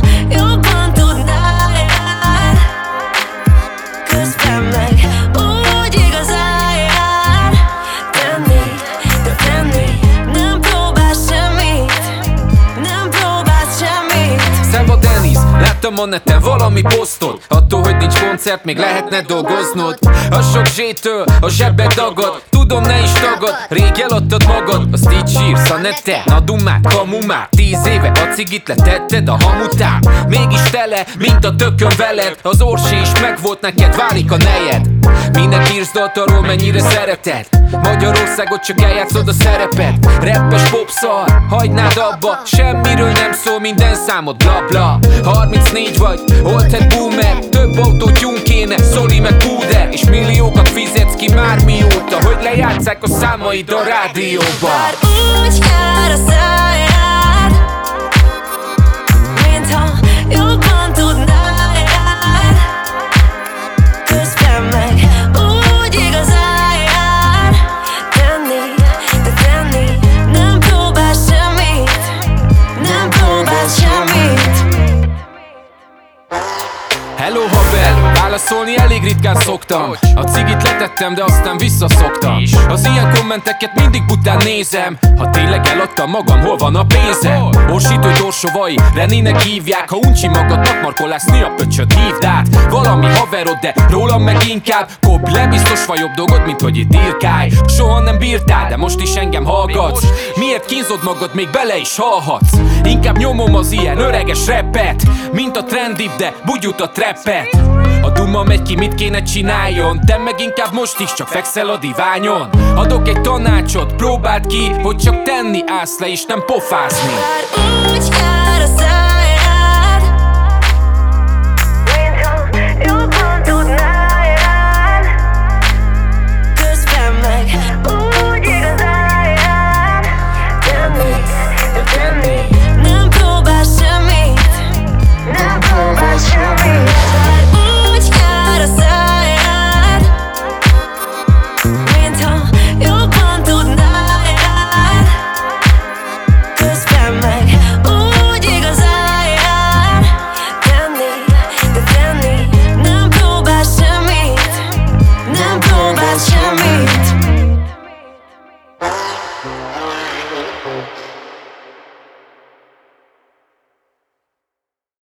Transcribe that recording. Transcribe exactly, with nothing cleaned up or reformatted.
jobban tudnád, közben meg úgy igazán jár tenni, de tenni. Nem próbálsz semmit, nem próbálsz semmit. Szeva Dennis, láttam a neten valami posztot. Attól, hogy nincs koncert, még lehetne dolgoznod. A sok zsétől a zsebbe dagad. Tudom, ne is tagad, rég eladtad magad. Azt így sírsz a neten, a dumát, kamumát. Tíz éve a cigit letetted a hamután. Mégis tele, mint a tökön veled. Az orsi is megvolt neked, válik a nejed. Minek írsz dalt arról, mennyire szereted? Magyarországot csak eljátszod a szerepet. Rappes popszar, hagynád abba. Semmiről nem szól, minden számod bla bla. Harmincnégy vagy, oldhead boomer. Több autó tyún kéne, Sony meg púder. És milliókat fizetsz ki már mióta, hogy lejátsszák a számaid a rádióba. Bár úgy jár a szájád, mintha jobban tudnád, közben meg úgy igazán jár tenni, de tenni. Nem próbálsz semmit, nem próbálsz semmit. Hello haver, válaszolni elég ritkán szoktam. A cigit letettem, de aztán visszaszoktam. Az ilyen kommenteket mindig bután nézem. Ha tényleg eladtam magam, hol van a pénzem? Orsító dorsovai, Renének hívják. Ha uncsi magadnak markolászni, a pöcsöt hívd át. Valami haverod, de rólam meg inkább kobb le, biztos van jobb dolgod, mint hogy itt írkálj. Soha nem bírtál, de most is engem hallgatsz. Miért kínzod magad, még bele is halhatsz? Inkább nyomom az ilyen öreges rappet, mint a trendibb, de bugyut a trappet. A duma megy ki, mit kéne csináljon, te meg inkább most is csak fekszel a diványon. Adok egy tanácsot, próbáld ki, hogy csak tenni állsz le és nem pofázni. Bár úgy jár